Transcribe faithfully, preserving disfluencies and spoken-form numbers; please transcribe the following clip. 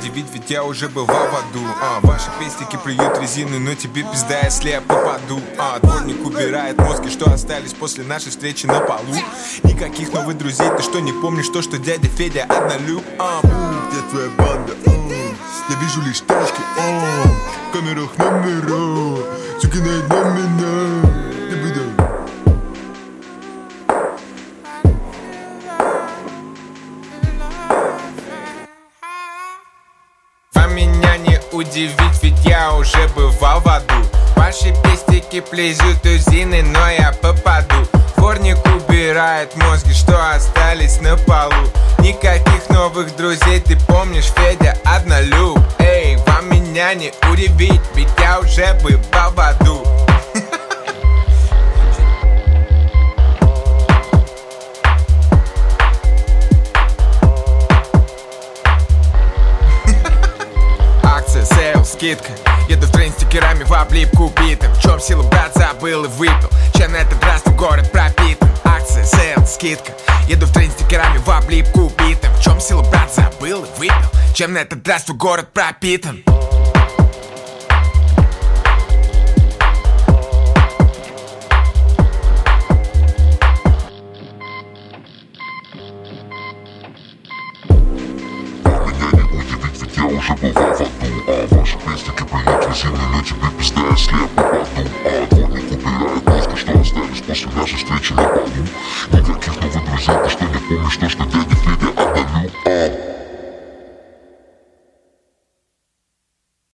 удивить, ведь я уже бывал в аду. а, Ваши пестики плюют резину, но тебе пизда, если я попаду. а, Дворник убирает мозги, что остались после нашей встречи на полу. Никаких новых друзей, ты что, не помнишь то, что дядя Федя однолюб? а, Где твоя банда? А, Я вижу лишь тачки, а, в камерах номера, суки, найди на меня. Меня не удивить, ведь я уже бывал в аду. Ваши пестики плезют узины, но я попаду. Дворник убирает мозги, что остались на полу. Никаких новых друзей, ты помнишь, Федя однолюб. Эй, вам меня не удивить, ведь я уже бывал в аду. Сейл, скидка. Еду в трейн стикерами в облипку битым. В чем силу, брат, забыл и выпил. Чем на этот раз в город пропитан. Акция, сейл, скидка. Еду в трейн стикерами в облипку битым. В чем силу, брат, забыл и выпил. Чем на этот раз в город пропитан. Я уже бывал в аду, а ваши пестики плюют резину, но тебе пизда.